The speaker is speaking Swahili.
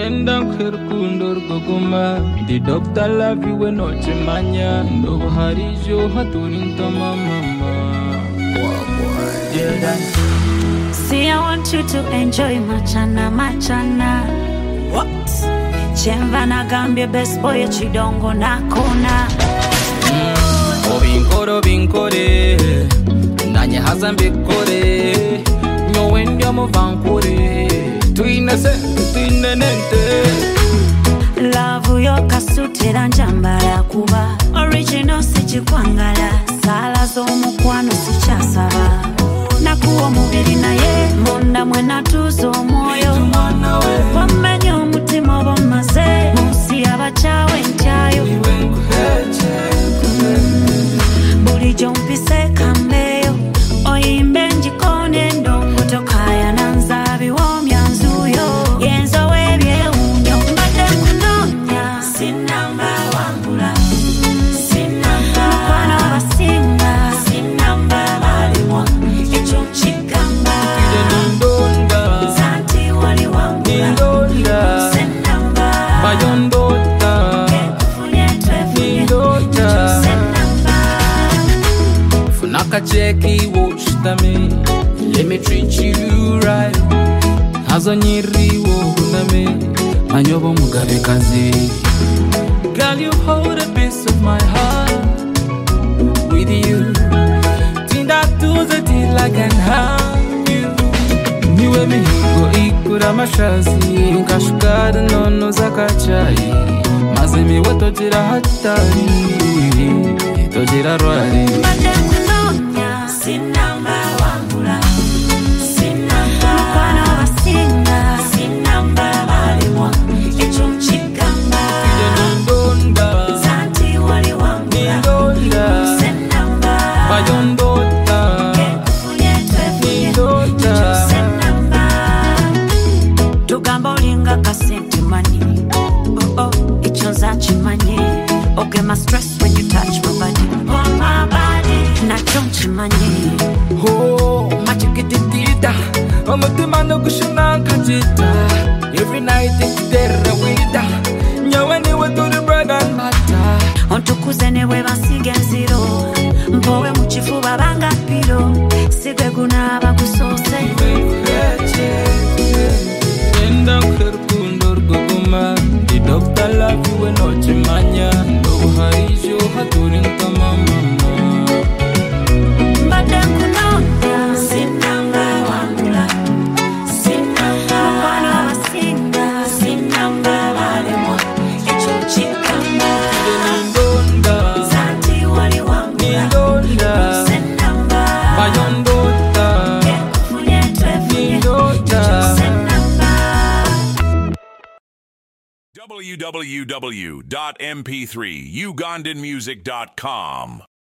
Enda kherkundor goguma the doctor love you when not manya no harijo haturinta mama. See, I want you to enjoy machana. What? Chemva na gambia best boy chidongo na kona. Binkore Nanye hazambe kore Nyowendi amo vankore Tuinese, tuinenente Love yo kasutera njambala kuba Original sichikwangala Sala zomukwano sichasaba Nakuwa mubiri na ye Munda mwena tuzo moyo Wamenye umutima bomaze Musi abachawe nchayo Buri jompise kambeyo Oyimbe njikone ndongo tokaya nanzabi womyanzuyo Yenzo webye unyo Mbate kunonya Sinamba wambula Sinamba Mkwano wabasinga Sinamba walimwa Echo chikamba Nindonda Zanti wali wambula Nindonda Sinamba Bayondota Nindonda Funaka cheki woshitame Let me treat you right Hazo nyiri wo huname Manyobo mugabe kazi Girl, you hold a piece of my heart With you Tinda tuze till I can have you Niwe mihigo ikura mashazi Nkashukada nono zakachai Mazemi watojira hatari Tojira rwari Mbate kunonya Sinamba wambula Sinamba Mkwano wabasinga Sinamba walimwa Echo mchikamba Nindonda Zanti wali wambula Nindonda Sinamba Bayondota Nindonda Tugamba olinga kasenti mani Oh, echo nzachimanye Okay, my stress when you touch my body On my body Nacho nchimanye Oh, machikititita Omutima no kushuna nkajita Every night ikidera wita Nyawe niwe to the bread and butter Ontukuze newe basige nziro Mpowe muchifuba banga piro Sigwe gunaba kusose Enda kherkundor goguma The doctor love you when not manya No harijo haturinta mama. Mbate kunonya Sinamba wambula Sinamba Mkwano wabasinga Sinamba walimwa Echo chikamba Nindonda Zanti wali wambula Nindonda Sinamba Bayondota Nindonda www.mp3ugandanmusic.com